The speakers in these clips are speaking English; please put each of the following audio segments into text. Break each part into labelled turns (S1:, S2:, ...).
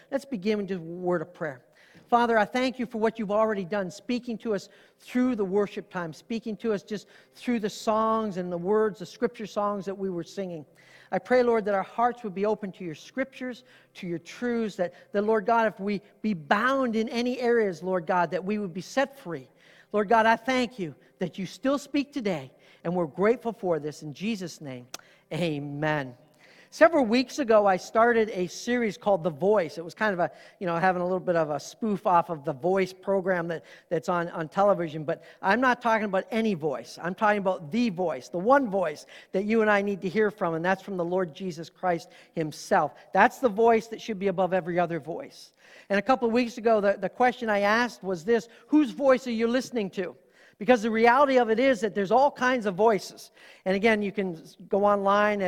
S1: let's begin with a word of prayer. Father, I thank you for what you've already done, speaking to us through the worship time, speaking to us just through the songs and the words, the scripture songs that we were singing. I pray, Lord, that our hearts would be open to your scriptures, to your truths, that Lord God, if we be bound in any areas, Lord God, that we would be set free. Lord God, I thank you that you still speak today, and we're grateful for this. In Jesus' name, amen. Several weeks ago, I started a series called The Voice. It was kind of having a little bit of a spoof off of the Voice program that's on television. But I'm not talking about any voice. I'm talking about the voice, the one voice that you and I need to hear from, and that's from the Lord Jesus Christ himself. That's the voice that should be above every other voice. And a couple of weeks ago, the question I asked was this: whose voice are you listening to? Because the reality of it is that there's all kinds of voices. And again, you can go online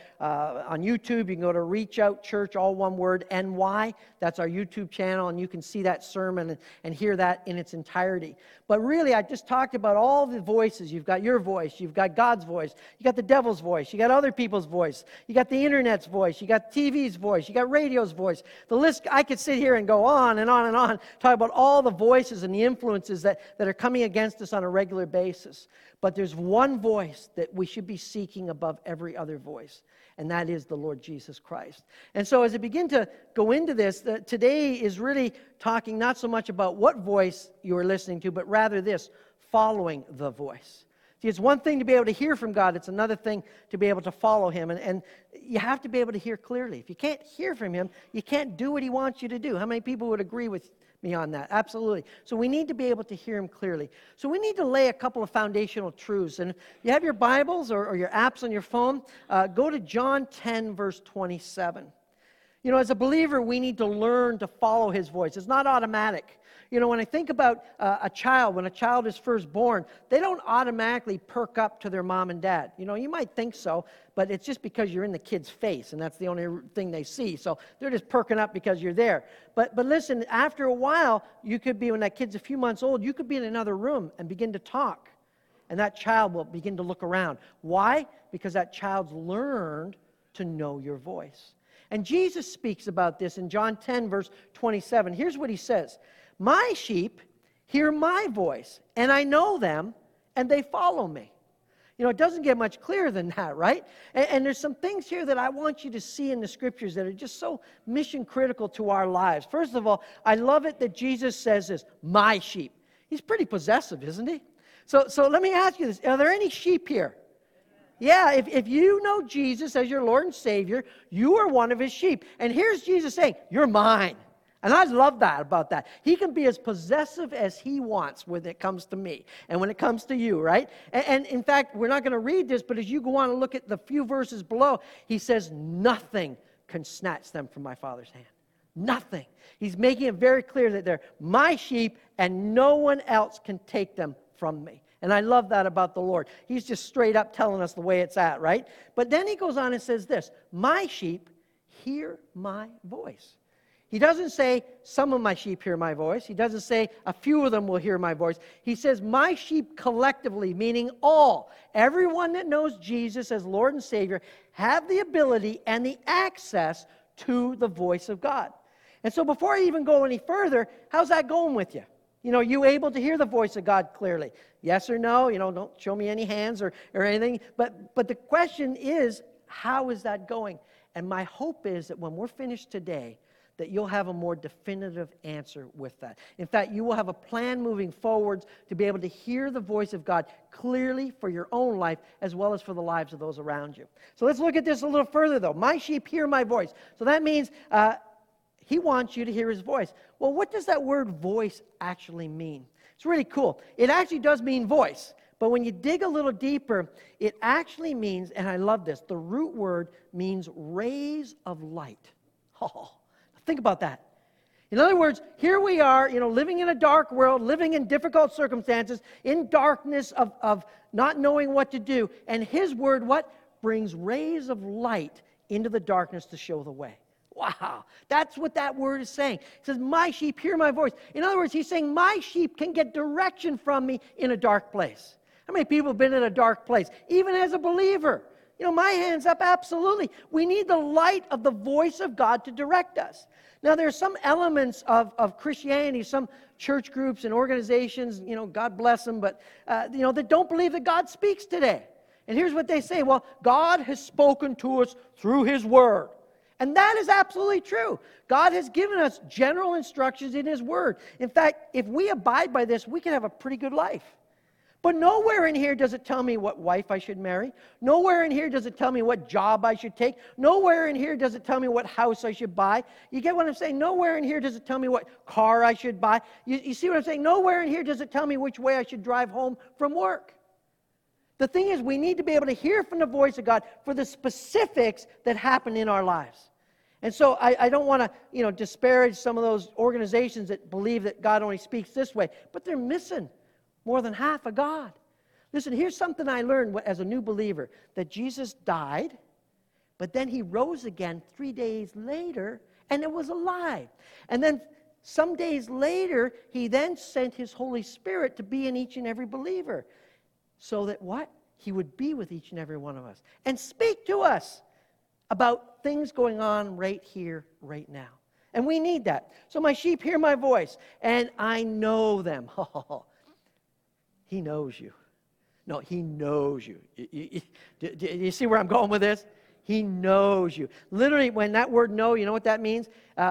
S1: on YouTube. You can go to Reach Out Church, all one word, NY. That's our YouTube channel, and you can see that sermon and hear that in its entirety. But really, I just talked about all the voices. You've got your voice. You've got God's voice. You got the devil's voice. You got other people's voice. You got the internet's voice. You got TV's voice. You got radio's voice. The list, I could sit here and go on and on and on, talk about all the voices and the influences that are coming against us on a regular basis. But there's one voice that we should be seeking above every other voice, and that is the Lord Jesus Christ. And so as I begin to go into this, today is really talking not so much about what voice you are listening to, but rather this: following the voice. See, it's one thing to be able to hear from God. It's another thing to be able to follow him. And you have to be able to hear clearly. If you can't hear from him, you can't do what he wants you to do. How many people would agree with me on that? Absolutely. So we need to be able to hear him clearly. So we need to lay a couple of foundational truths. And if you have your Bibles or your apps on your phone, go to John 10, verse 27. You know, as a believer, we need to learn to follow his voice. It's not automatic. You know, when I think about a child, when a child is first born, they don't automatically perk up to their mom and dad. You know, you might think so, but it's just because you're in the kid's face, and that's the only thing they see. So they're just perking up because you're there. But listen, after a while, you could be, when that kid's a few months old, you could be in another room and begin to talk. And that child will begin to look around. Why? Because that child's learned to know your voice. And Jesus speaks about this in John 10, verse 27. Here's what he says: "My sheep hear my voice, and I know them, and they follow me." You know, it doesn't get much clearer than that, right? And there's some things here that I want you to see in the Scriptures that are just so mission critical to our lives. First of all, I love it that Jesus says this: my sheep. He's pretty possessive, isn't he? So let me ask you this: are there any sheep here? Yeah, if you know Jesus as your Lord and Savior, you are one of his sheep. And here's Jesus saying, "You're mine." And I love that about that. He can be as possessive as he wants when it comes to me and when it comes to you, right? And in fact, we're not going to read this, but as you go on and look at the few verses below, he says, "Nothing can snatch them from my Father's hand." Nothing. He's making it very clear that they're my sheep and no one else can take them from me. And I love that about the Lord. He's just straight up telling us the way it's at, right? But then he goes on and says this: "My sheep hear my voice." He doesn't say, "Some of my sheep hear my voice." He doesn't say, "A few of them will hear my voice." He says, "My sheep collectively," meaning all. Everyone that knows Jesus as Lord and Savior have the ability and the access to the voice of God. And so before I even go any further, how's that going with you? You know, you able to hear the voice of God clearly? Yes or no? You know, don't show me any hands or anything. But the question is, how is that going? And my hope is that when we're finished today, that you'll have a more definitive answer with that. In fact, you will have a plan moving forwards to be able to hear the voice of God clearly for your own life as well as for the lives of those around you. So let's look at this a little further, though. My sheep hear my voice. So that means he wants you to hear his voice. Well, what does that word voice actually mean? It's really cool. It actually does mean voice. But when you dig a little deeper, it actually means, and I love this, the root word means rays of light. Oh, think about that. In other words, here we are, you know, living in a dark world, living in difficult circumstances, in darkness of not knowing what to do. And his word, what? Brings rays of light into the darkness to show the way. Wow, that's what that word is saying. It says, "My sheep hear my voice." In other words, he's saying, my sheep can get direction from me in a dark place. How many people have been in a dark place? Even as a believer, My hand's up, absolutely. We need the light of the voice of God to direct us. Now, there are some elements of Christianity, some church groups and organizations, God bless them, but, that don't believe that God speaks today. And here's what they say, well, God has spoken to us through His Word. And that is absolutely true. God has given us general instructions in His Word. In fact, if we abide by this, we can have a pretty good life. But nowhere in here does it tell me what wife I should marry. Nowhere in here does it tell me what job I should take. Nowhere in here does it tell me what house I should buy. You get what I'm saying? Nowhere in here does it tell me what car I should buy. You see what I'm saying? Nowhere in here does it tell me which way I should drive home from work. The thing is, we need to be able to hear from the voice of God for the specifics that happen in our lives. And so I don't want to, disparage some of those organizations that believe that God only speaks this way, but they're missing more than half of God. Listen, here's something I learned as a new believer, that Jesus died, but then He rose again 3 days later, and it was alive. And then some days later, He then sent His Holy Spirit to be in each and every believer. So that what? He would be with each and every one of us and speak to us about things going on right here, right now. And we need that. So my sheep hear my voice, and I know them. He knows you. No, He knows you. Do you see where I'm going with this? He knows you. Literally, when that word know, you know what that means?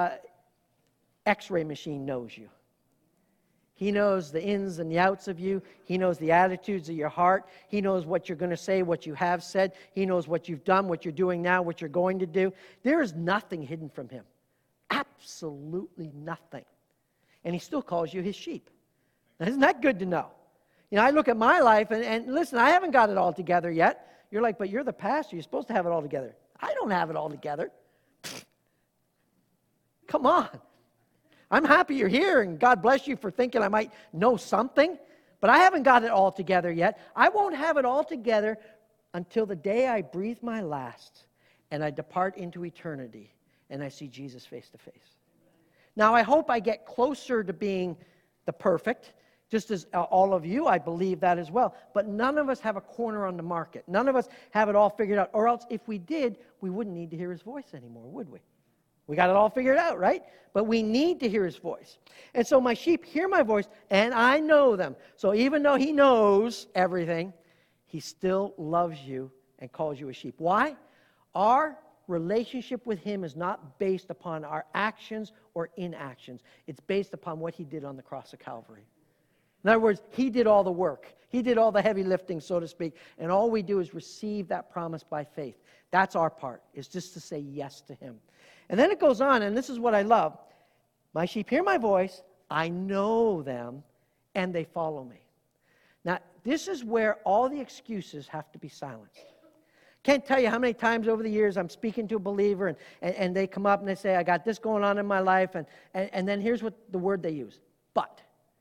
S1: X-ray machine knows you. He knows the ins and the outs of you. He knows the attitudes of your heart. He knows what you're going to say, what you have said. He knows what you've done, what you're doing now, what you're going to do. There is nothing hidden from Him. Absolutely nothing. And He still calls you His sheep. Now, isn't that good to know? I look at my life, and listen, I haven't got it all together yet. You're like, but you're the pastor. You're supposed to have it all together. I don't have it all together. Come on. I'm happy you're here, and God bless you for thinking I might know something, but I haven't got it all together yet. I won't have it all together until the day I breathe my last and I depart into eternity and I see Jesus face to face. Now, I hope I get closer to being the perfect, just as all of you, I believe that as well. But none of us have a corner on the market. None of us have it all figured out. Or else, if we did, we wouldn't need to hear His voice anymore, would we? We got it all figured out, right? But we need to hear His voice. And so my sheep hear my voice, and I know them. So even though He knows everything, He still loves you and calls you a sheep. Why? Our relationship with Him is not based upon our actions or inactions. It's based upon what He did on the cross of Calvary. In other words, He did all the work. He did all the heavy lifting, so to speak, and all we do is receive that promise by faith. That's our part, is just to say yes to Him. And then it goes on, and this is what I love. My sheep hear my voice, I know them, and they follow me. Now, this is where all the excuses have to be silenced. Can't tell you how many times over the years I'm speaking to a believer, and they come up and they say, I got this going on in my life, and then here's what the word they use, but.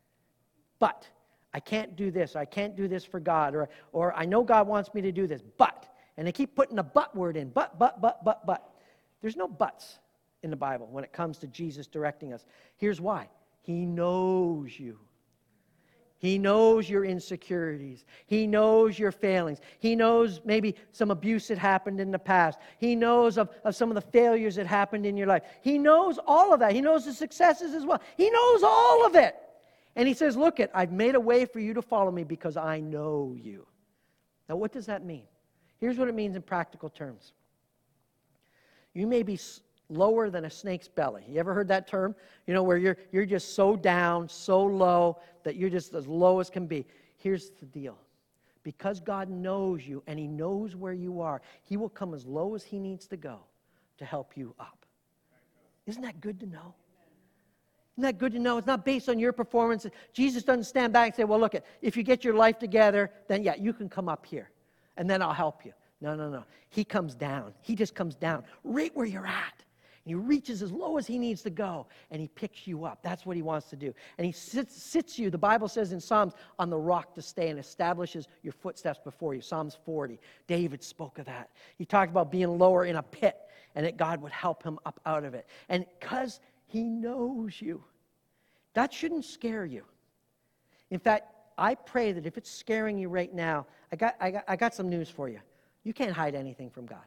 S1: I can't do this, I can't do this for God, or I know God wants me to do this, but. And they keep putting the but word in, but. There's no buts in the Bible when it comes to Jesus directing us. Here's why. He knows you. He knows your insecurities. He knows your failings. He knows maybe some abuse that happened in the past. He knows of some of the failures that happened in your life. He knows all of that. He knows the successes as well. He knows all of it. And He says, look, I've made a way for you to follow me because I know you. Now, what does that mean? Here's what it means in practical terms. You may be lower than a snake's belly. You ever heard that term? Where you're just so down, so low, that you're just as low as can be. Here's the deal. Because God knows you and He knows where you are, He will come as low as He needs to go to help you up. Isn't that good to know? Isn't that good to know? It's not based on your performance. Jesus doesn't stand back and say, well, look, if you get your life together, then yeah, you can come up here, and then I'll help you. No. He comes down. He just comes down right where you're at. And He reaches as low as He needs to go, and He picks you up. That's what He wants to do. And He sits you, the Bible says in Psalms, on the rock to stay and establishes your footsteps before you. Psalms 40. David spoke of that. He talked about being lower in a pit, and that God would help him up out of it. And because He knows you, that shouldn't scare you. In fact, I pray that if it's scaring you right now, I got some news for you. You can't hide anything from God.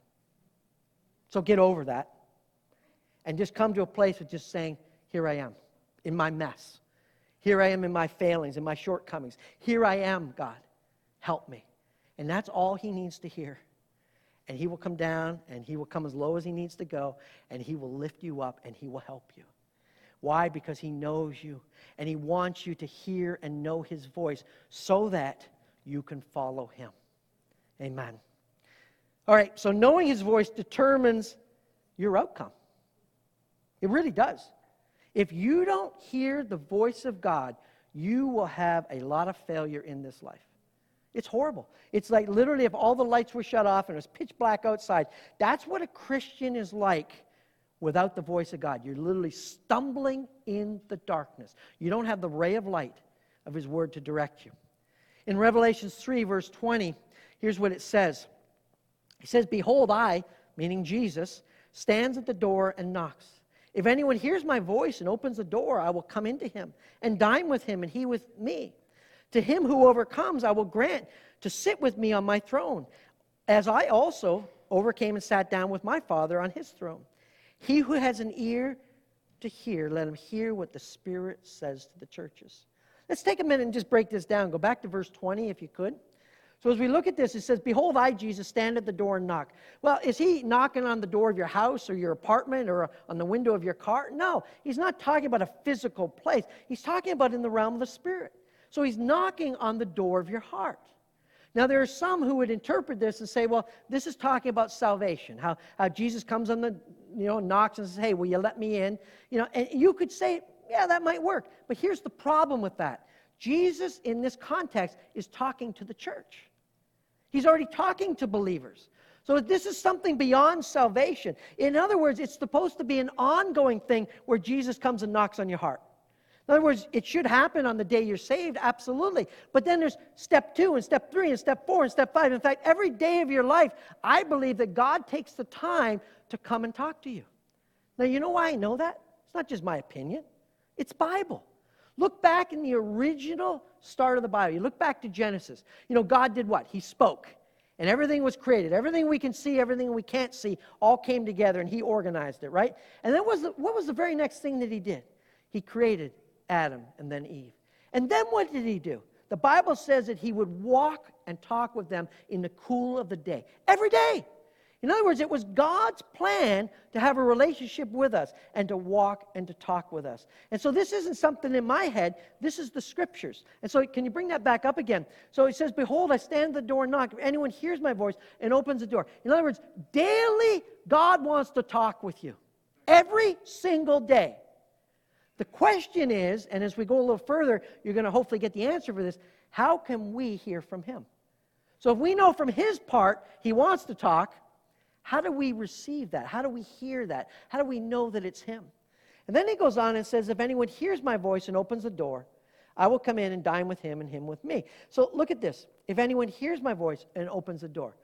S1: So get over that and just come to a place of just saying, here I am in my mess. Here I am in my failings, in my shortcomings. Here I am, God. Help me. And that's all he needs to hear. And he will come down, and he will come as low as he needs to go, and he will lift you up, and he will help you. Why? Because he knows you, and he wants you to hear and know his voice so that you can follow him. Amen. All right, so knowing his voice determines your outcome. It really does. If you don't hear the voice of God, you will have a lot of failure in this life. It's horrible. It's like literally if all the lights were shut off and it was pitch black outside, that's what a Christian is like without the voice of God. You're literally stumbling in the darkness. You don't have the ray of light of his word to direct you. In Revelation 3, verse 20, here's what it says. It says, behold, I, meaning Jesus, stands at the door and knocks. If anyone hears my voice and opens the door, I will come into him and dine with him and he with me. To him who overcomes, I will grant to sit with me on my throne, as I also overcame and sat down with my Father on his throne. He who has an ear to hear, let him hear what the Spirit says to the churches. Let's take a minute and just break this down. Go back to verse 20 if you could. So as we look at this, it says, behold, I, Jesus, stand at the door and knock. Well, is he knocking on the door of your house or your apartment or on the window of your car? No, he's not talking about a physical place. He's talking about in the realm of the Spirit. So he's knocking on the door of your heart. Now, there are some who would interpret this and say, well, this is talking about salvation, how Jesus comes on the, knocks and says, hey, will you let me in? And you could say, yeah, that might work. But here's the problem with that. Jesus, in this context, is talking to the church. He's already talking to believers. So this is something beyond salvation. In other words, it's supposed to be an ongoing thing where Jesus comes and knocks on your heart. In other words, it should happen on the day you're saved, absolutely. But then there's step 2 and step 3 and step 4 and step 5. In fact, every day of your life, I believe that God takes the time to come and talk to you. Now, you know why I know that? It's not just my opinion. It's Bible. Look back in the original start of the Bible. You look back to Genesis. God did what? He spoke. And everything was created. Everything we can see, everything we can't see, all came together and he organized it, right? And then what was the very next thing that he did? He created Adam and then Eve. And then what did he do? The Bible says that he would walk and talk with them in the cool of the day. Every day. In other words, it was God's plan to have a relationship with us and to walk and to talk with us. And so this isn't something in my head. This is the Scriptures. And so can you bring that back up again? So it says, behold, I stand at the door and knock. If anyone hears my voice and opens the door. In other words, daily God wants to talk with you. Every single day. The question is, and as we go a little further, you're going to hopefully get the answer for this, how can we hear from him? So if we know from his part he wants to talk, how do we receive that? How do we hear that? How do we know that it's him? And then he goes on and says, if anyone hears my voice and opens the door, I will come in and dine with him and him with me. So look at this. If anyone hears my voice and opens the door,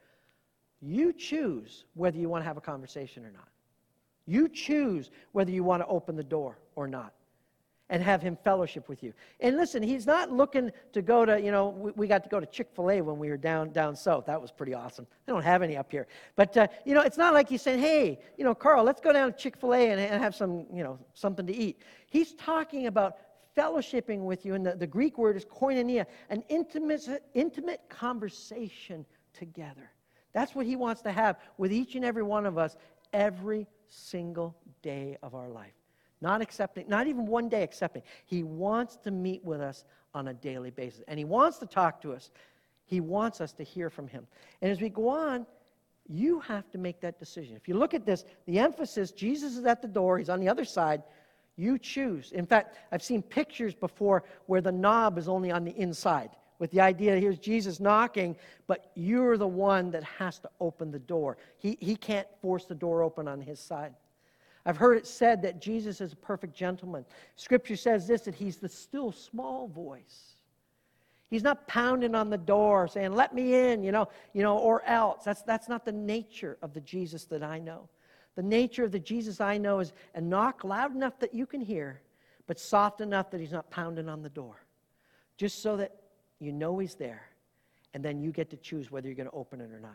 S1: you choose whether you want to have a conversation or not. You choose whether you want to open the door or not and have him fellowship with you. And listen, he's not looking to go to, we got to go to Chick-fil-A when we were down south. That was pretty awesome. They don't have any up here. But, it's not like he's saying, hey, Carl, let's go down to Chick-fil-A and have some, something to eat. He's talking about fellowshipping with you, and the Greek word is koinonia, an intimate conversation together. That's what he wants to have with each and every one of us every single day of our life. Not accepting, not even one day accepting. He wants to meet with us on a daily basis. And he wants to talk to us. He wants us to hear from him. And as we go on, you have to make that decision. If you look at this, the emphasis, Jesus is at the door. He's on the other side. You choose. In fact, I've seen pictures before where the knob is only on the inside, with the idea here's Jesus knocking, but you're the one that has to open the door. He can't force the door open on his side. I've heard it said that Jesus is a perfect gentleman. Scripture says this, that he's the still small voice. He's not pounding on the door saying, let me in, or else. That's not the nature of the Jesus that I know. The nature of the Jesus I know is a knock loud enough that you can hear, but soft enough that he's not pounding on the door. Just so that you know he's there, and then you get to choose whether you're going to open it or not.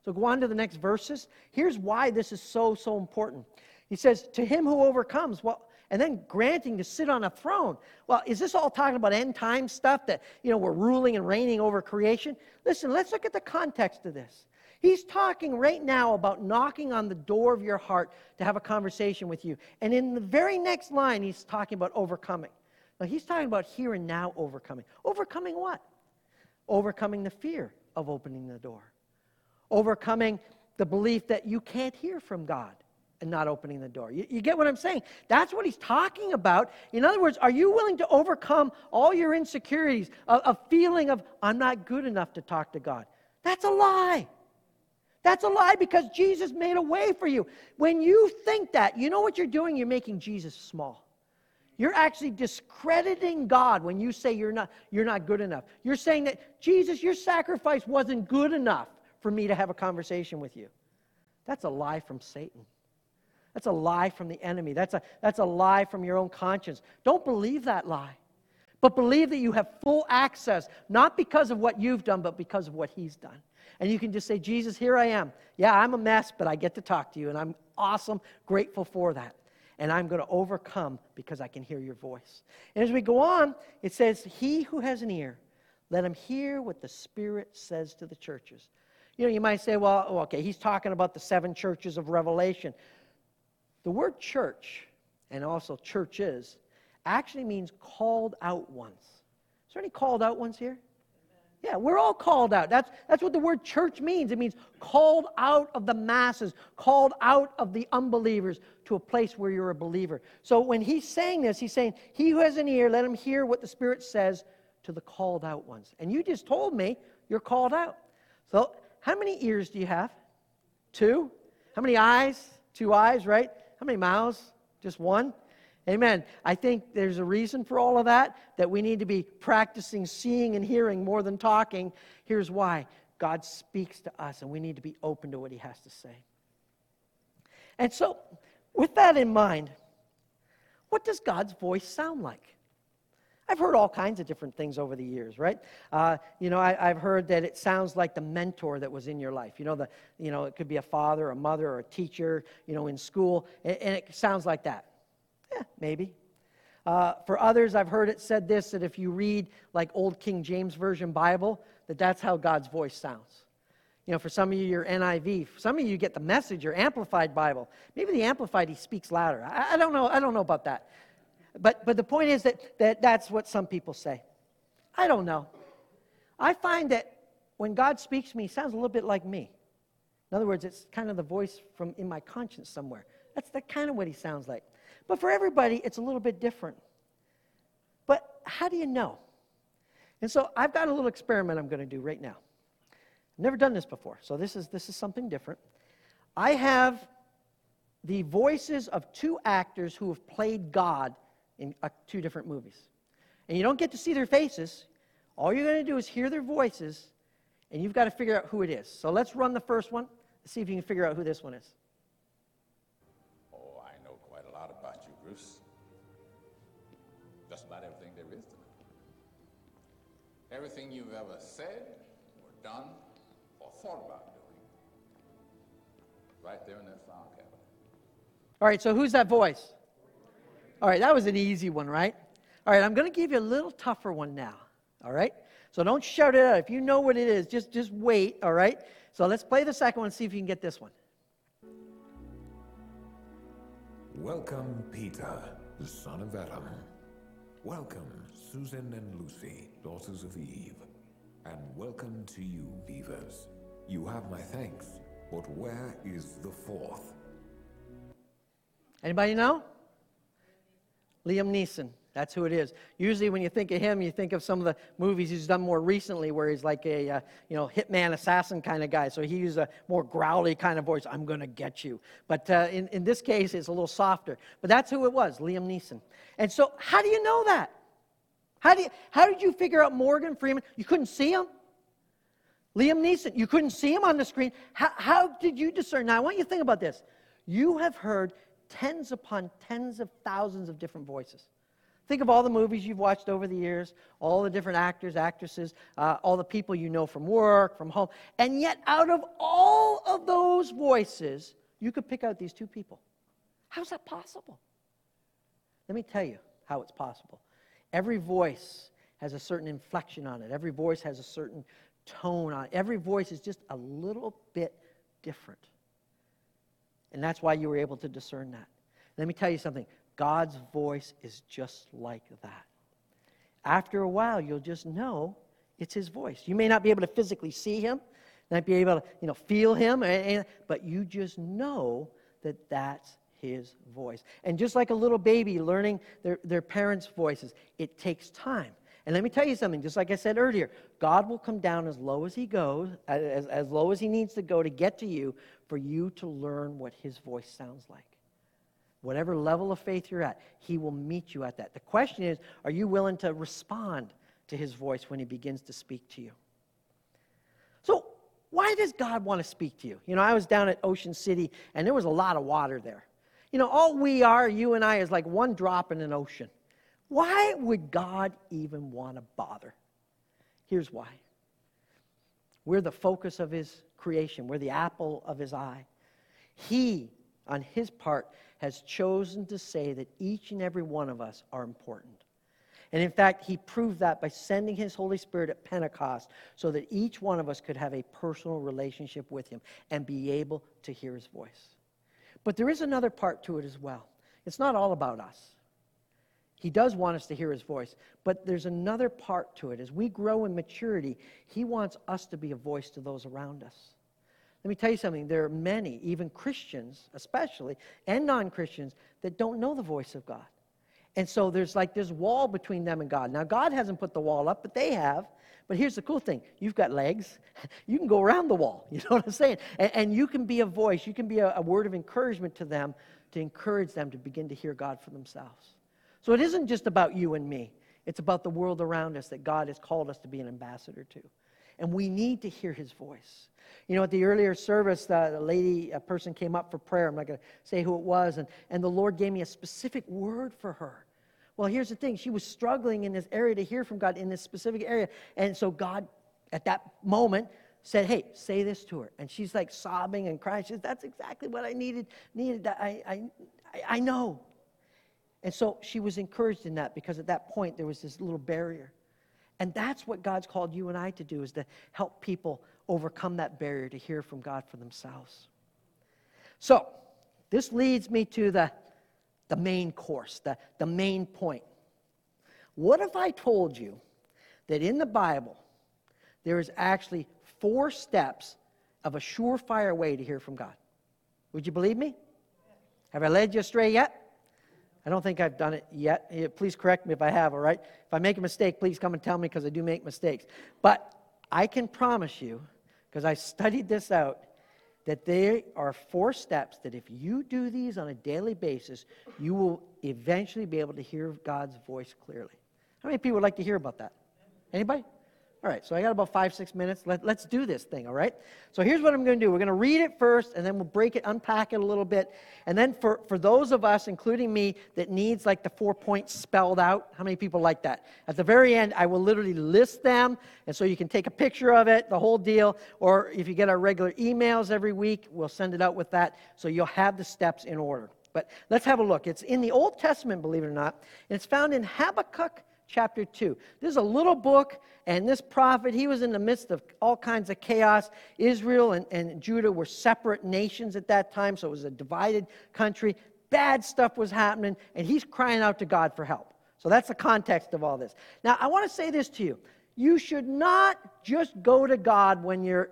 S1: So go on to the next verses. Here's why this is so, so important. He says, to him who overcomes, well, and then granting to sit on a throne. Well, is this all talking about end time stuff that, we're ruling and reigning over creation? Listen, let's look at the context of this. He's talking right now about knocking on the door of your heart to have a conversation with you. And in the very next line, he's talking about overcoming. Now, he's talking about here and now overcoming. Overcoming what? Overcoming the fear of opening the door. Overcoming the belief that you can't hear from God and not opening the door. You get what I'm saying? That's what he's talking about. In other words, are you willing to overcome all your insecurities, a feeling of, I'm not good enough to talk to God? That's a lie. That's a lie because Jesus made a way for you. When you think that, you know what you're doing? You're making Jesus small. You're actually discrediting God when you say you're not good enough. You're saying that, Jesus, your sacrifice wasn't good enough for me to have a conversation with you. That's a lie from Satan. That's a lie from the enemy. That's a lie from your own conscience. Don't believe that lie. But believe that you have full access, not because of what you've done, but because of what he's done. And you can just say, Jesus, here I am. Yeah, I'm a mess, but I get to talk to you, and I'm awesome, grateful for that. And I'm going to overcome because I can hear your voice. And as we go on, it says, he who has an ear, let him hear what the Spirit says to the churches. You might say, well, okay, he's talking about the 7 churches of Revelation. The word church, and also churches, actually means called out ones. Is there any called out ones here? Yeah, we're all called out. That's what the word church means. It means called out of the masses, called out of the unbelievers to a place where you're a believer. So when he's saying this, he's saying, he who has an ear, let him hear what the Spirit says to the called out ones. And you just told me you're called out. So how many ears do you have? 2? How many eyes? 2 eyes, right? How many mouths? Just 1? Amen. I think there's a reason for all of that we need to be practicing seeing and hearing more than talking. Here's why. God speaks to us, and we need to be open to what he has to say. And so, with that in mind, what does God's voice sound like? I've heard all kinds of different things over the years, right? I've heard that it sounds like the mentor that was in your life. It could be a father, a mother, or a teacher, in school, and it sounds like that. Yeah, maybe. For others, I've heard it said this, that if you read like old King James Version Bible, that's how God's voice sounds. For some of you, your NIV. For some of you get the Message, your Amplified Bible. Maybe the Amplified, he speaks louder. I don't know. I don't know about that. But the point is that's what some people say. I don't know. I find that when God speaks to me, he sounds a little bit like me. In other words, it's kind of the voice from in my conscience somewhere. That's kind of what he sounds like. But for everybody, it's a little bit different. But how do you know? And so I've got a little experiment I'm going to do right now. I've never done this before, so this is something different. I have the voices of 2 actors who have played God in 2 different movies. And you don't get to see their faces. All you're going to do is hear their voices, and you've got to figure out who it is. So let's run the first one. Let's see if you can figure out who this one is.
S2: Oh, I know quite a lot about you, Bruce. Just about everything there is to know. Everything you've ever said, or done, or thought about doing. Right there in that file cabinet.
S1: All right, so who's that voice? All right, that was an easy one, right? All right, I'm going to give you a little tougher one now, all right? So don't shout it out. If you know what it is, just wait, all right? So let's play the second one and see if you can get this one.
S3: Welcome, Peter, the son of Adam. Welcome, Susan and Lucy, daughters of Eve. And welcome to you, Beavers. You have my thanks, but where is the 4th?
S1: Anybody know? Liam Neeson. That's who it is. Usually when you think of him, you think of some of the movies he's done more recently where he's like a hitman, assassin kind of guy. So he used a more growly kind of voice, I'm going to get you. But in this case, it's a little softer. But that's who it was, Liam Neeson. And so how do you know that? How did you figure out Morgan Freeman? You couldn't see him? Liam Neeson, you couldn't see him on the screen. How did you discern? Now, I want you to think about this. You have heard tens upon tens of thousands of different voices. Think of all the movies you've watched over the years, all the different actors, actresses, all the people you know from work, from home. And yet, out of all all of those voices, you could pick out these two people. How's that possible? Let me tell you how it's possible. Every voice has a certain inflection on it. Every voice has a certain tone on it. Every voice is just a little bit different. And that's why you were able to discern that. Let me tell you something. God's voice is just like that. After a while, you'll just know it's his voice. You may not be able to physically see him, not be able to feel him, but you just know that that's his voice. And just like a little baby learning their parents' voices, it takes time. And let me tell you something, just like I said earlier, God will come down as low as he goes, as low as he needs to go to get to you, for you to learn what his voice sounds like. Whatever level of faith you're at, he will meet you at that. The question is, are you willing to respond to his voice when he begins to speak to you? So, why does God want to speak to you? I was down at Ocean City, and there was a lot of water there. All we are, you and I, is like one drop in an ocean. Why would God even want to bother? Here's why. We're the focus of his creation. We're the apple of his eye. He, on his part, has chosen to say that each and every one of us are important. And in fact, he proved that by sending his Holy Spirit at Pentecost so that each one of us could have a personal relationship with him and be able to hear his voice. But there is another part to it as well. It's not all about us. He does want us to hear his voice, but there's another part to it. As we grow in maturity, he wants us to be a voice to those around us. Let me tell you something. There are many, even Christians especially, and non-Christians, that don't know the voice of God. And so there's like this wall between them and God. Now, God hasn't put the wall up, but they have. But here's the cool thing. You've got legs. You can go around the wall. You know what I'm saying? And you can be a voice. You can be a word of encouragement to them, to encourage them to begin to hear God for themselves. So it isn't just about you and me. It's about the world around us that God has called us to be an ambassador to. And we need to hear his voice. At the earlier service, a person came up for prayer. I'm not going to say who it was. And the Lord gave me a specific word for her. Well, here's the thing. She was struggling in this area to hear from God in this specific area. And so God, at that moment, said, hey, say this to her. And she's like sobbing and crying. She says, that's exactly what I needed. I know. And so she was encouraged in that, because at that point there was this little barrier. And that's what God's called you and I to do, is to help people overcome that barrier to hear from God for themselves. So, this leads me to the main course, the main point. What if I told you that in the Bible there is actually 4 steps of a surefire way to hear from God? Would you believe me? Have I led you astray yet? I don't think I've done it yet. Please correct me if I have, all right? If I make a mistake, please come and tell me, because I do make mistakes. But I can promise you, because I studied this out, that there are 4 steps that if you do these on a daily basis, you will eventually be able to hear God's voice clearly. How many people would like to hear about that? Anybody? All right, so I got about 5-6 minutes. Let's do this thing, all right? So here's what I'm going to do. We're going to read it first, and then we'll break it, unpack it a little bit. And then for those of us, including me, that needs like the 4 points spelled out, how many people like that? At the very end, I will literally list them, and so you can take a picture of it, the whole deal. Or if you get our regular emails every week, we'll send it out with that, so you'll have the steps in order. But let's have a look. It's in the Old Testament, believe it or not, and it's found in Habakkuk chapter 2. This is a little book, and this prophet, he was in the midst of all kinds of chaos. Israel and Judah were separate nations at that time, so it was a divided country. Bad stuff was happening, and he's crying out to God for help. So that's the context of all this. Now, I want to say this to you. You should not just go to God when you're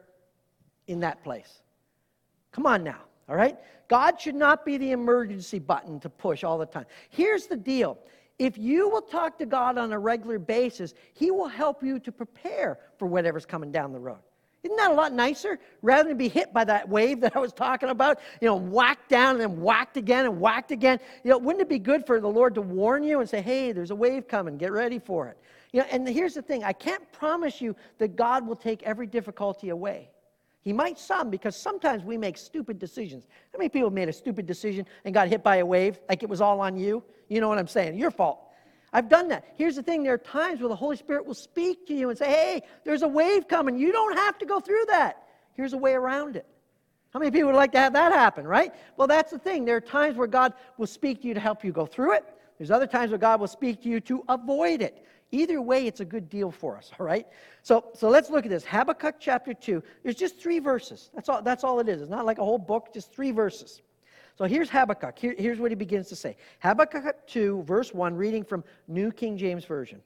S1: in that place. Come on now, all right? God should not be the emergency button to push all the time. Here's the deal. If you will talk to God on a regular basis, he will help you to prepare for whatever's coming down the road. Isn't that a lot nicer? Rather than be hit by that wave that I was talking about, whacked down and then whacked again and whacked again. Wouldn't it be good for the Lord to warn you and say, hey, there's a wave coming, get ready for it. And here's the thing, I can't promise you that God will take every difficulty away. He might some, because sometimes we make stupid decisions. How many people made a stupid decision and got hit by a wave like it was all on you? You know what I'm saying? Your fault. I've done that. Here's the thing. There are times where the Holy Spirit will speak to you and say, hey, there's a wave coming. You don't have to go through that. Here's a way around it. How many people would like to have that happen, right? Well, that's the thing. There are times where God will speak to you to help you go through it. There's other times where God will speak to you to avoid it. Either way, it's a good deal for us, all right? So let's look at this. Habakkuk chapter 2. There's just 3 verses. That's all it is. It's not like a whole book, just 3 verses. So here's Habakkuk. Here's what he begins to say. Habakkuk 2, verse 1, reading from New King James Version.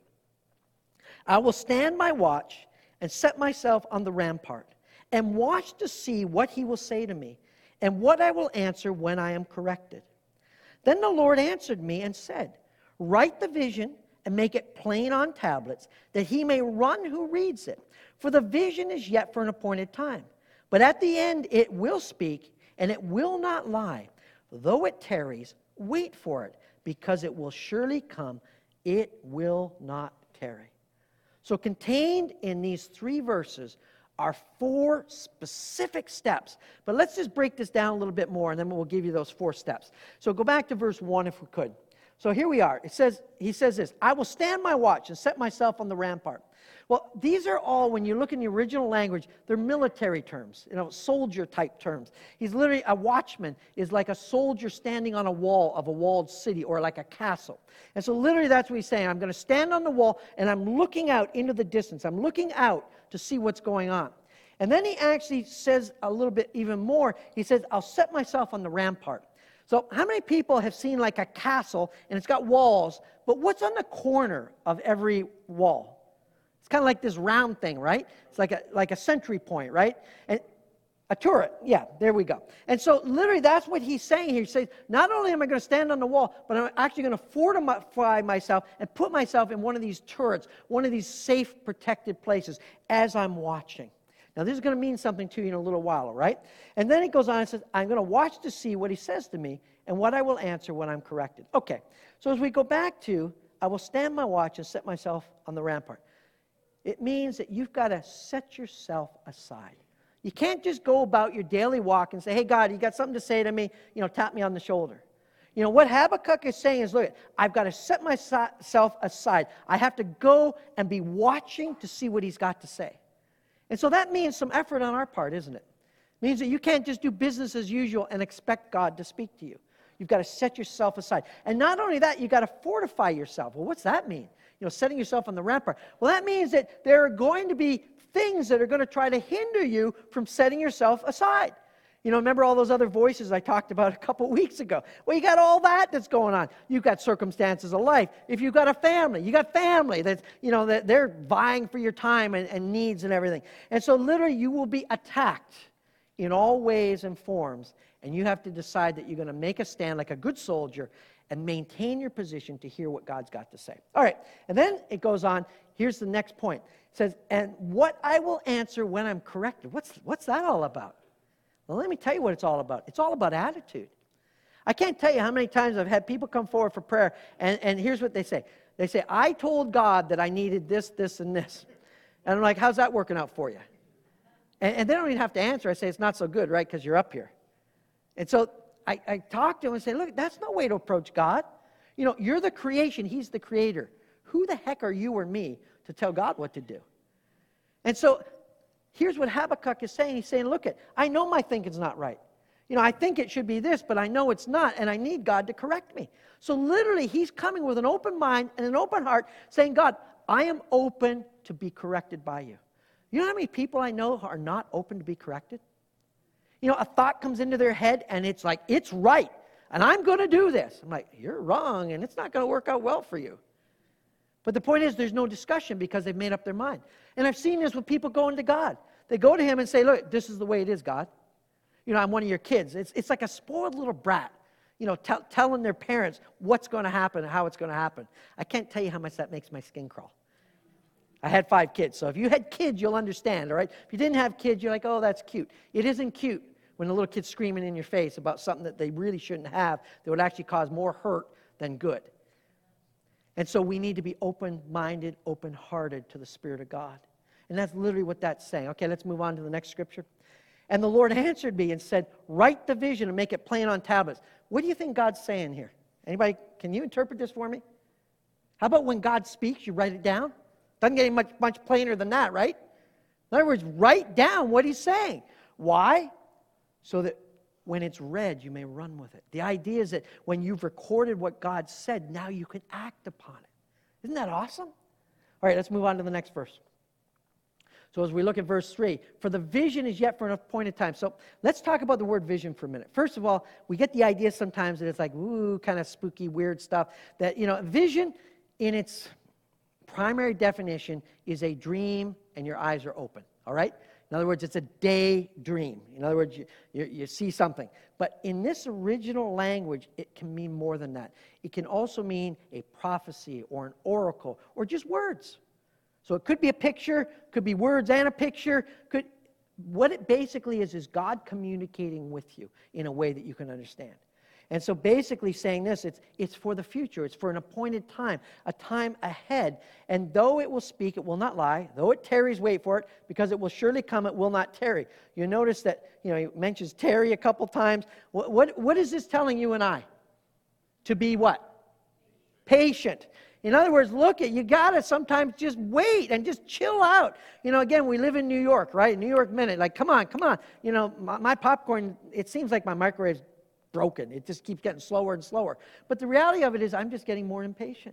S1: I will stand my watch and set myself on the rampart and watch to see what he will say to me and what I will answer when I am corrected. Then the Lord answered me and said, write the vision and make it plain on tablets, that he may run who reads it. For the vision is yet for an appointed time. But at the end it will speak, and it will not lie. Though it tarries, wait for it, because it will surely come. It will not tarry. So contained in these 3 verses are 4 specific steps. But let's just break this down a little bit more, and then we'll give you those 4 steps. So go back to verse 1 if we could. So here we are. He says this, I will stand my watch and set myself on the rampart. Well, these are all, when you look in the original language, they're military terms, soldier-type terms. He's literally, a watchman is like a soldier standing on a wall of a walled city or like a castle. And so literally that's what he's saying. I'm going to stand on the wall, and I'm looking out into the distance. I'm looking out to see what's going on. And then he actually says a little bit even more. He says, I'll set myself on the rampart. So how many people have seen like a castle, and it's got walls, but what's on the corner of every wall? It's kind of like this round thing, right? It's like a sentry point, right? And a turret, yeah, there we go. And so literally that's what he's saying here. He says, not only am I going to stand on the wall, but I'm actually going to fortify myself and put myself in one of these turrets, one of these safe, protected places as I'm watching. Now, this is going to mean something to you in a little while, all right? And then he goes on and says, I'm going to watch to see what he says to me and what I will answer when I'm corrected. Okay, so as we go back to, I will stand my watch and set myself on the rampart. It means that you've got to set yourself aside. You can't just go about your daily walk and say, hey, God, you got something to say to me? Tap me on the shoulder. What Habakkuk is saying is, look, I've got to set myself aside. I have to go and be watching to see what he's got to say. And so that means some effort on our part, isn't it? It means that you can't just do business as usual and expect God to speak to you. You've got to set yourself aside. And not only that, you've got to fortify yourself. Well, what's that mean? Setting yourself on the rampart. Well, that means that there are going to be things that are going to try to hinder you from setting yourself aside. Remember all those other voices I talked about a couple weeks ago? Well, you got all that's going on. You've got circumstances of life. If you've got a family, you got family that's, that they're vying for your time and needs and everything. And so literally you will be attacked in all ways and forms. And you have to decide that you're going to make a stand like a good soldier and maintain your position to hear what God's got to say. All right, and then it goes on. Here's the next point. It says, and what I will answer when I'm corrected. What's that all about? Well, let me tell you what it's all about. It's all about attitude. I can't tell you how many times I've had people come forward for prayer, and here's what they say. They say, I told God that I needed this, this, and this. And I'm like, how's that working out for you? And they don't even have to answer. I say, it's not so good, right, because you're up here. And so I talk to them and say, look, that's no way to approach God. You're the creation. He's the creator. Who the heck are you or me to tell God what to do? And so here's what Habakkuk is saying. He's saying, look, I know my thinking's not right. I think it should be this, but I know it's not, and I need God to correct me. So literally, he's coming with an open mind and an open heart, saying, God, I am open to be corrected by you. You know how many people I know are not open to be corrected? A thought comes into their head, and it's like, it's right, and I'm going to do this. I'm like, you're wrong, and it's not going to work out well for you. But the point is, there's no discussion because they've made up their mind. And I've seen this with people going to God. They go to him and say, look, this is the way it is, God. I'm one of your kids. It's like a spoiled little brat, telling their parents what's going to happen and how it's going to happen. I can't tell you how much that makes my skin crawl. I had 5 kids, so if you had kids, you'll understand, all right? If you didn't have kids, you're like, oh, that's cute. It isn't cute when a little kid's screaming in your face about something that they really shouldn't have that would actually cause more hurt than good. And so we need to be open-minded, open-hearted to the Spirit of God. And that's literally what that's saying. Okay, let's move on to the next scripture. And the Lord answered me and said, write the vision and make it plain on tablets. What do you think God's saying here? Anybody, can you interpret this for me? How about when God speaks, you write it down? Doesn't get any much plainer than that, right? In other words, write down what he's saying. Why? so that when it's read, you may run with it. The idea is that when you've recorded what God said, now you can act upon it. Isn't that awesome? All right, let's move on to the next verse. So as we look at verse 3, for the vision is yet for an appointed time. So let's talk about the word vision for a minute. First of all, we get the idea sometimes that it's like, ooh, kind of spooky, weird stuff. That, vision in its primary definition is a dream and your eyes are open, all right? In other words, it's a daydream. In other words, you see something. But in this original language, it can mean more than that. It can also mean a prophecy or an oracle or just words. So it could be a picture, could be words and a picture. What it basically is God communicating with you in a way that you can understand. And so basically saying this, it's for the future. It's for an appointed time, a time ahead. And though it will speak, it will not lie. Though it tarries, wait for it, because it will surely come, it will not tarry. You notice that, he mentions tarry a couple times. What is this telling you and I? To be what? Patient. In other words, you got to sometimes just wait and just chill out. Again, we live in New York, right? New York Minute. Like, come on. My popcorn, it seems like my microwave's broken. It just keeps getting slower and slower. But the reality of it is I'm just getting more impatient.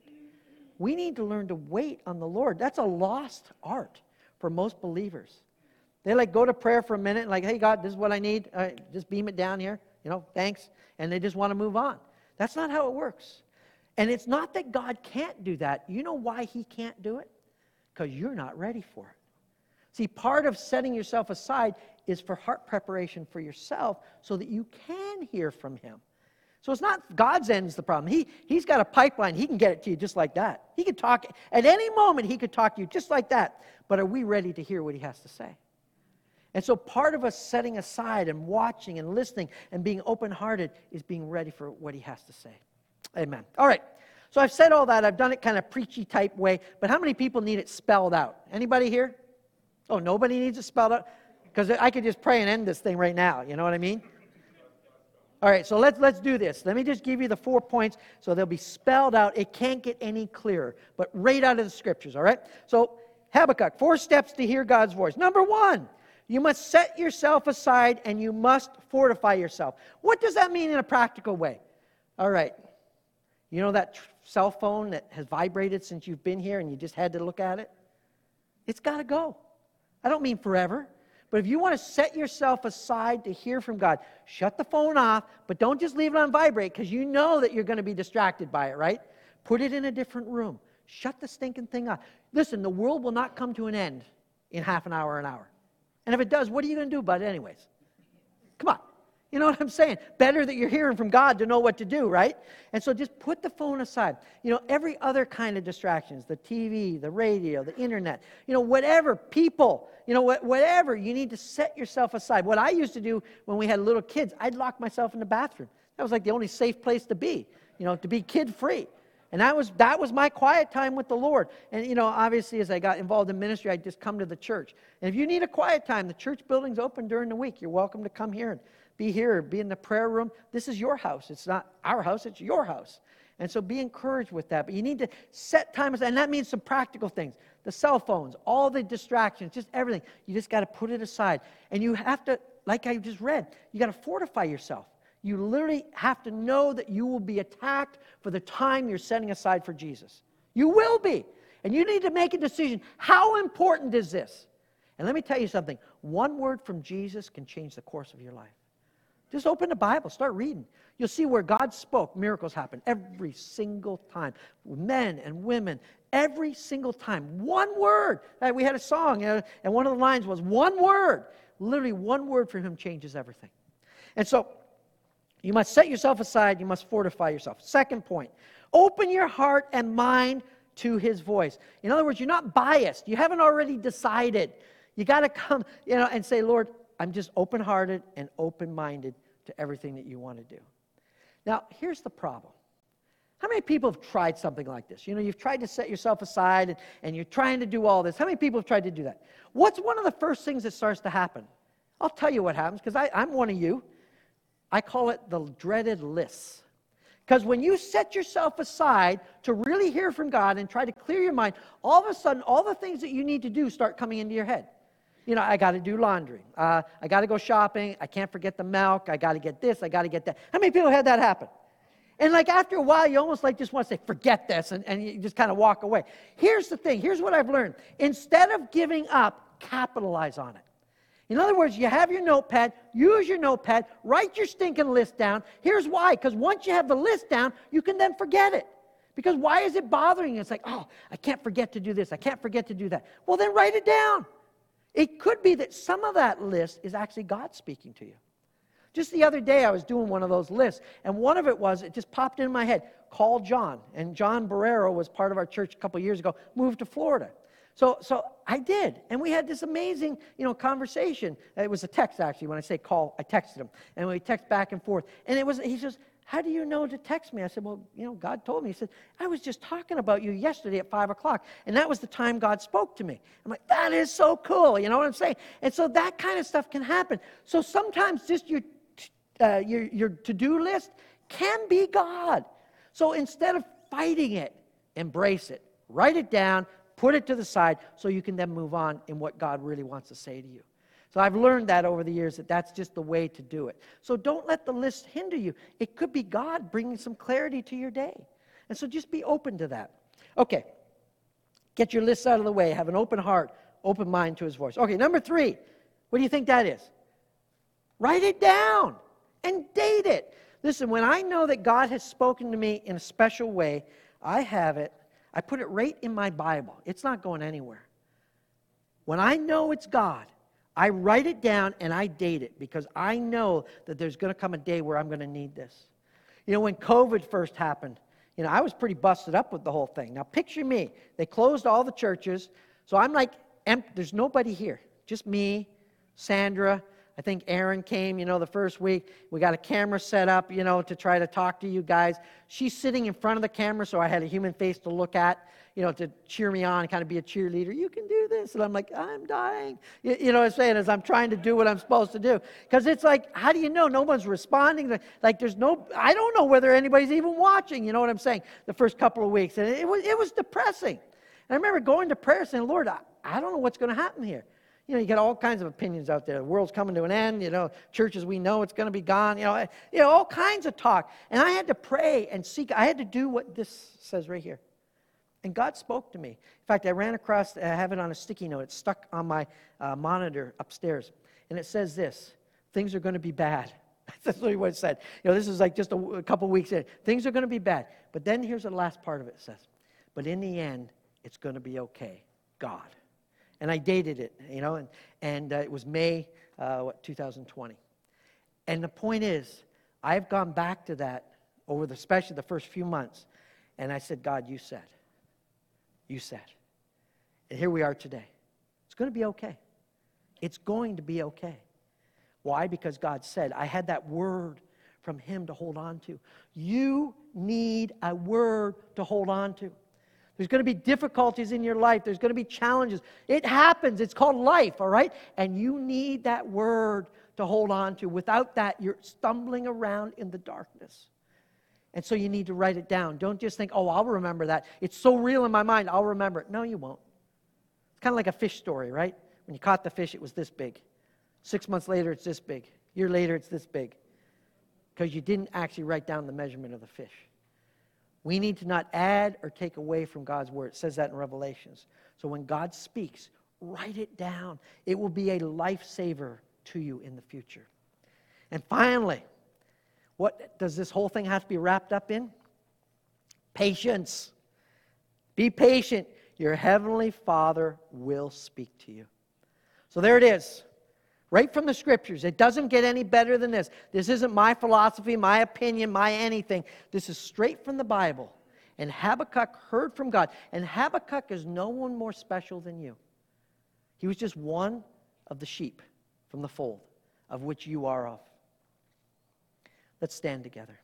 S1: We need to learn to wait on the Lord. That's a lost art for most believers. They go to prayer for a minute, like, hey, God, this is what I need. Just beam it down here. Thanks. And they just want to move on. That's not how it works. And it's not that God can't do that. You know why he can't do it? Because you're not ready for it. See, part of setting yourself aside is for heart preparation for yourself so that you can hear from him. So it's not God's end's the problem. He's got a pipeline. He can get it to you just like that. He could talk, at any moment he could talk to you just like that. But are we ready to hear what he has to say? And so part of us setting aside and watching and listening and being open-hearted is being ready for what he has to say. Amen. All right. So I've said all that. I've done it kind of preachy type way. But how many people need it spelled out? Anybody here? Oh, nobody needs it spelled out? Because I could just pray and end this thing right now. You know what I mean? All right. So let's do this. Let me just give you the 4 points so they'll be spelled out. It can't get any clearer. But right out of the scriptures. All right. So Habakkuk, 4 steps to hear God's voice. Number 1. You must set yourself aside and you must fortify yourself. What does that mean in a practical way? All right. You know that cell phone that has vibrated since you've been here and you just had to look at it? It's got to go. I don't mean forever. But if you want to set yourself aside to hear from God, shut the phone off, but don't just leave it on vibrate because you know that you're going to be distracted by it, right? Put it in a different room. Shut the stinking thing off. Listen, the world will not come to an end in half an hour, an hour. And if it does, what are you going to do about it anyways? Come on. You know what I'm saying? Better that you're hearing from God to know what to do, right? And so just put the phone aside. Every other kind of distractions, the TV, the radio, the internet, whatever, people, whatever, you need to set yourself aside. What I used to do when we had little kids, I'd lock myself in the bathroom. That was like the only safe place to be kid-free. And that was my quiet time with the Lord. And, obviously, as I got involved in ministry, I'd just come to the church. And if you need a quiet time, the church building's open during the week. You're welcome to come here and be in the prayer room. This is your house. It's not our house. It's your house. And so be encouraged with that. But you need to set time aside. And that means some practical things. The cell phones, all the distractions, just everything. You just got to put it aside. And you have to, like I just read, you got to fortify yourself. You literally have to know that you will be attacked for the time you're setting aside for Jesus. You will be. And you need to make a decision. How important is this? And let me tell you something. One word from Jesus can change the course of your life. Just open the Bible. Start reading. You'll see where God spoke, miracles happen every single time. Men and women, every single time. One word. We had a song, and one of the lines was, one word. Literally, one word from him changes everything. And so, you must set yourself aside. You must fortify yourself. Second point, open your heart and mind to his voice. In other words, you're not biased. You haven't already decided. You got to come, and say, Lord, I'm just open-hearted and open-minded to everything that you want to do. Now, here's the problem. How many people have tried something like this? You've tried to set yourself aside and you're trying to do all this. How many people have tried to do that? What's one of the first things that starts to happen? I'll tell you what happens because I'm one of you. I call it the dreaded lists. Because when you set yourself aside to really hear from God and try to clear your mind, all of a sudden, all the things that you need to do start coming into your head. I got to do laundry. I got to go shopping. I can't forget the milk. I got to get this. I got to get that. How many people had that happen? And like after a while, you almost like just want to say, forget this, and you just kind of walk away. Here's the thing. Here's what I've learned. Instead of giving up, capitalize on it. In other words, you have your notepad, use your notepad, write your stinking list down. Here's why. Because once you have the list down, you can then forget it. Because why is it bothering you? It's like, oh, I can't forget to do this. I can't forget to do that. Well, then write it down. It could be that some of that list is actually God speaking to you. Just the other day, I was doing one of those lists, and one of it was, it just popped in my head, call John. And John Barrero was part of our church a couple years ago, moved to Florida. So I did, and we had this amazing, conversation. It was a text, actually. When I say call, I texted him, and we text back and forth. And he says, how do you know to text me? I said, well, God told me. He said, I was just talking about you yesterday at 5 o'clock, and that was the time God spoke to me. I'm like, that is so cool, you know what I'm saying? And so that kind of stuff can happen. So sometimes just your to-do list can be God. So instead of fighting it, embrace it. Write it down, put it to the side, so you can then move on in what God really wants to say to you. So I've learned that over the years, that that's just the way to do it. So don't let the list hinder you. It could be God bringing some clarity to your day. And so just be open to that. Okay, get your lists out of the way. Have an open heart, open mind to His voice. Okay, number 3, what do you think that is? Write it down and date it. Listen, when I know that God has spoken to me in a special way, I have it. I put it right in my Bible. It's not going anywhere. When I know it's God, I write it down and I date it, because I know that there's going to come a day where I'm going to need this. When COVID first happened, I was pretty busted up with the whole thing. Now picture me. They closed all the churches, so I'm like empty. There's nobody here. Just me, Sandra. I think Aaron came, the first week. We got a camera set up, to try to talk to you guys. She's sitting in front of the camera, so I had a human face to look at, to cheer me on, kind of be a cheerleader. You can do this. And I'm like, I'm dying. You know what I'm saying? As I'm trying to do what I'm supposed to do. Because it's like, how do you know? No one's responding. Like, I don't know whether anybody's even watching. You know what I'm saying? The first couple of weeks. And it was depressing. And I remember going to prayer saying, Lord, I don't know what's going to happen here. You get all kinds of opinions out there. The world's coming to an end. Churches, we know it's going to be gone. All kinds of talk. And I had to pray and seek. I had to do what this says right here. And God spoke to me. In fact, I ran across, I have it on a sticky note. It's stuck on my monitor upstairs. And it says this: things are going to be bad. That's literally what it said. This is like just a couple weeks in. Things are going to be bad. But then here's the last part of it. It says, but in the end, it's going to be okay. God. And I dated it, and it was May, 2020. And the point is, I've gone back to that over especially the first few months, and I said, God, you said. And here we are today. It's going to be okay. It's going to be okay. Why? Because God said. I had that word from Him to hold on to. You need a word to hold on to. There's going to be difficulties in your life. There's going to be challenges. It happens. It's called life, all right? And you need that word to hold on to. Without that, you're stumbling around in the darkness. And so you need to write it down. Don't just think, oh, I'll remember that. It's so real in my mind, I'll remember it. No, you won't. It's kind of like a fish story, right? When you caught the fish, it was this big. 6 months later, it's this big. A year later, it's this big. Because you didn't actually write down the measurement of the fish. We need to not add or take away from God's word. It says that in Revelations. So when God speaks, write it down. It will be a lifesaver to you in the future. And finally, what does this whole thing have to be wrapped up in? Patience. Be patient. Your heavenly Father will speak to you. So there it is. Right from the Scriptures. It doesn't get any better than this. This isn't my philosophy, my opinion, my anything. This is straight from the Bible. And Habakkuk heard from God. And Habakkuk is no one more special than you. He was just one of the sheep from the fold, of which you are of. Let's stand together.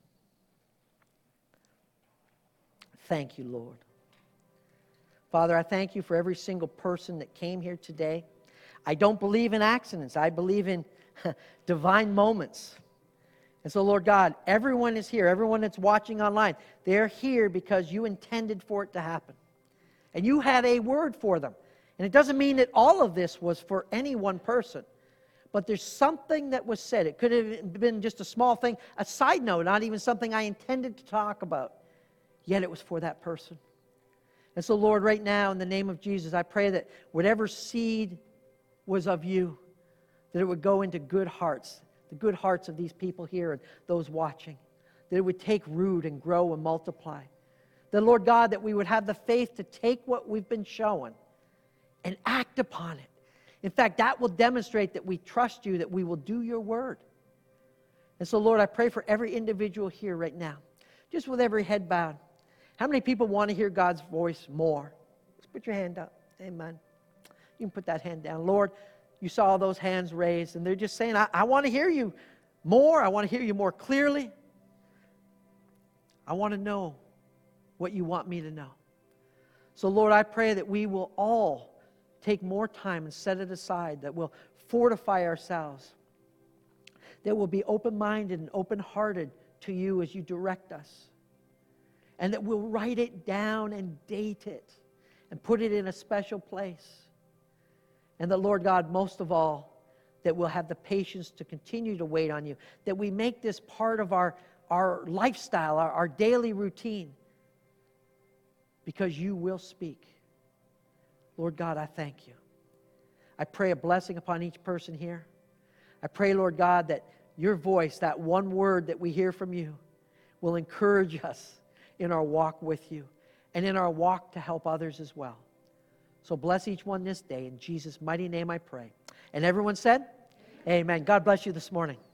S1: Thank you, Lord. Father, I thank you for every single person that came here today. I don't believe in accidents. I believe in divine moments. And so, Lord God, everyone is here. Everyone that's watching online, they're here because you intended for it to happen. And you had a word for them. And it doesn't mean that all of this was for any one person. But there's something that was said. It could have been just a small thing, a side note, not even something I intended to talk about. Yet it was for that person. And so, Lord, right now, in the name of Jesus, I pray that whatever seed was of you, that it would go into good hearts, the good hearts of these people here and those watching. That it would take root and grow and multiply. That, Lord God, that we would have the faith to take what we've been shown and act upon it. In fact, that will demonstrate that we trust you, that we will do your word. And so, Lord, I pray for every individual here right now, just with every head bowed. How many people want to hear God's voice more? Just put your hand up. Amen. You can put that hand down. Lord, you saw all those hands raised, and they're just saying, I want to hear you more. I want to hear you more clearly. I want to know what you want me to know. So, Lord, I pray that we will all take more time and set it aside, that we'll fortify ourselves, that we'll be open-minded and open-hearted to you as you direct us, and that we'll write it down and date it and put it in a special place. And that, Lord God, most of all, that we'll have the patience to continue to wait on you, that we make this part of our lifestyle, our daily routine, because you will speak. Lord God, I thank you. I pray a blessing upon each person here. I pray, Lord God, that your voice, that one word that we hear from you, will encourage us in our walk with you and in our walk to help others as well. So bless each one this day. In Jesus' mighty name I pray. And everyone said, amen. God bless you this morning.